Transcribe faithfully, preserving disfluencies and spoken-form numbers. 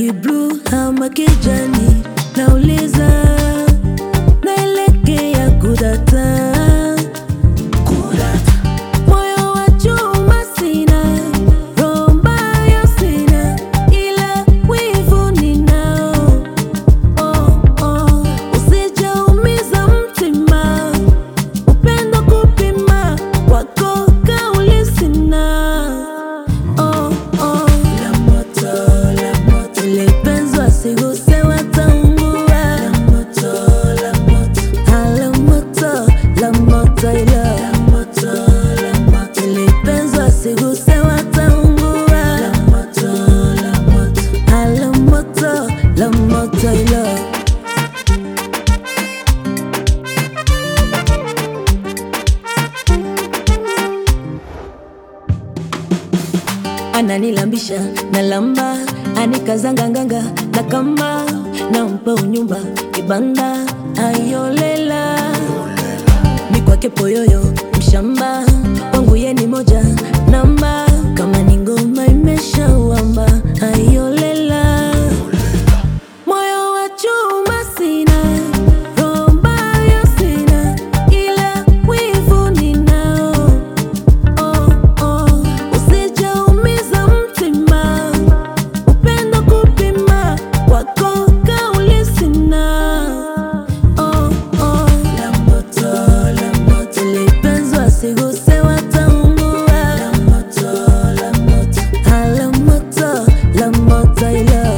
Rangi blue ama kijani, nauliza naelekea kudata. Moyo wa chuma sina, roho mbaya sina, ila wivu ninao. Oh, oh. Usijaumiza mtima, upendo kupima, wako kauli sina. Oh, oh. La moto, la moto, lipenzwa siguse wataungua. La moto, la moto, la moto, la moto ilo. La moto, la moto, lipenzwa siguse wataungua. La moto, la moto, la moto, la moto ilo. Ananilambisha na lamba, anikazanganganga na kamba, nampa unyumba kibanda, ayolela mi kwake poyoyo mshamba, wangu ye ni moja namba, kama ni ngoma imeshawamba, ayolela. Moyo wa chuma sina, roho mbaya sina, ila wivu ninao. Oh, oh. Usijaumiza mtima, upendo kupima, wako kauli sina. Oh, oh. La moto, la moto, lipenzwa siguse wataungua. La moto, la moto, la moto, la moto ilo.